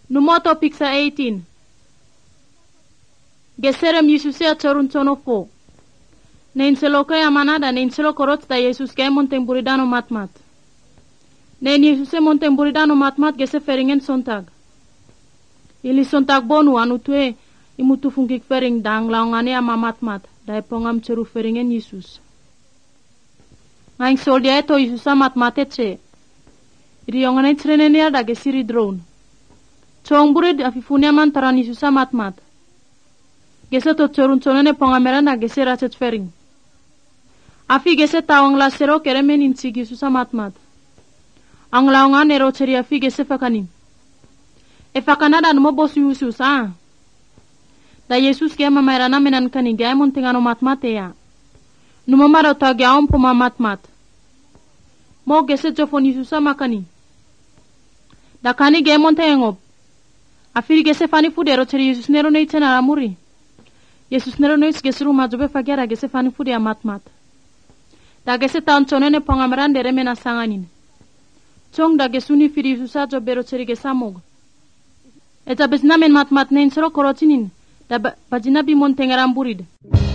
Numoto piksa 18. Geserem Yesus ya corun conofo. Nein selo kaya manada nein selo korot da Yesus kaya monteng buridano matmat. Nein Yesus ya monteng buridano matmat gese feringen sontag. Ili sontag bonu anu tue imutu fungkik fering dang laongane ama matmat. Dai pongam ceru feringen Yesus. Ngaing soldia eto Yesus matmate ce. Iri yongane trenenia da gesiri drone. Chong burid afifunia man taran Yesus matmat. Gese to corun conone pongameran da gese racet fering. Afi gese tawang la sero keremen insig Yesus matmat. Ang laongan ero ceri afi gese fakanin. E fakanada numo bosu Yesus Da Yesus kaya mamairana menan kani gaya montengano matmate ya. Numo maro tagiaon poma matmat. Mo gese jofon Yesus makani. Da kani gaya montengop. Afiri gese fani fude ero ceri Yesus nero nei cena ramuri. Yesus nero nei gese rumah jobe fagiara gese fani fude ya matmat. Da gese taon conene pongameran dere mena sanganin. Cong da gesuni firi Yesus jobe ero ceri gesa mog. Eta besna men matmat nein sero korotinin. Da bajina bi montengaran burid.